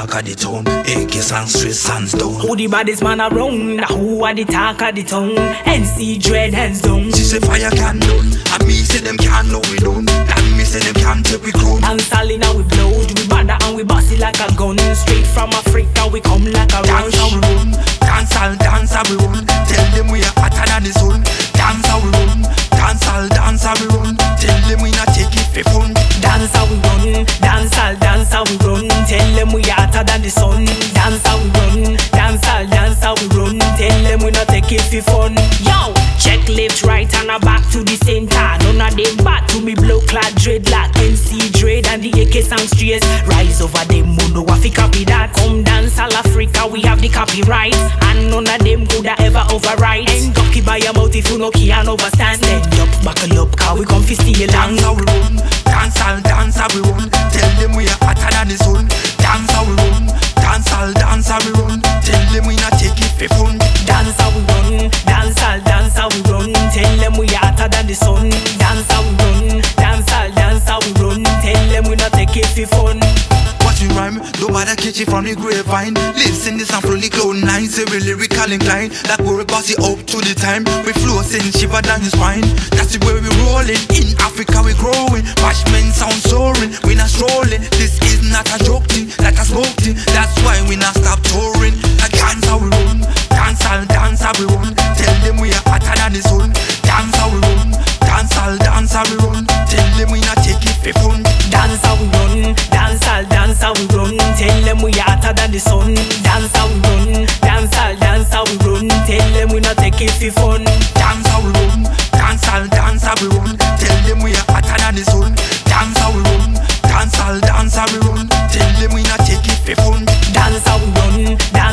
talk of the town. AK sound straight sands down. Who the baddest man around? Who are the talk of the town? NC Dread hands down. She say fire can done, and me say them can't know we done. And me say them can't take we crown. And Sally now we blow, we banda and we boss it like a gun. Straight from Africa we come like a rush. Dance how we run, dance how we run. Tell them we are hotter than the sun. Dance how we run, dance how we run. Tell them we not take it for fun. Dance how we run, dance how we run. Tell them we are hotter than the sun. Dance how we run, dance how we run. Tell them we not take it for fun. Yo, check left, right and a back to the center. None of them back to me blow clad dreadlock. NC Dread and the AK sound straight. Rise over them, mono wafi copy that. Come dance all Africa, we have the copyright. And none of them coulda ever override. Ain't ducky by your mouth if you no can overstand. Stand up, buckle up, cause we come fi steal long. Dance how we run, dance how we run. Tell them we are hotter than the sun. Dance how we run, dance how we run. Tell them we not take it for fun. Dance how we run, dance how we run. Tell them we are hotter than the sun. Dance how we run, dance how we run. Tell them we not take it for fun. What you rhyme, nobody catch it from the grapevine. Listen this and from the cloud nine. Say we lyrical incline, like we're bossy up to the time. We flow sing shiver down your spine. That's the way we rolling. In Africa we growing. Watchmen sound soaring. We not strolling. This is not a joke thing, like a smoke thing. That's why we not stop touring. A dance how we run, dance how we run. Tell them we are hotter than the sun. Dance how we run, dance how we run. Tell them we not take it for fun. Dance how we run, dance how we run. Tell them we are hotter than the sun. Dance how we run, dance how we run. Tell them we not take it for fun. Dance how we run, dance how we run. Tell them we are hotter than the sun. Dance how we run, dance how we run. Tell them we not take it for fun. Dance how we run,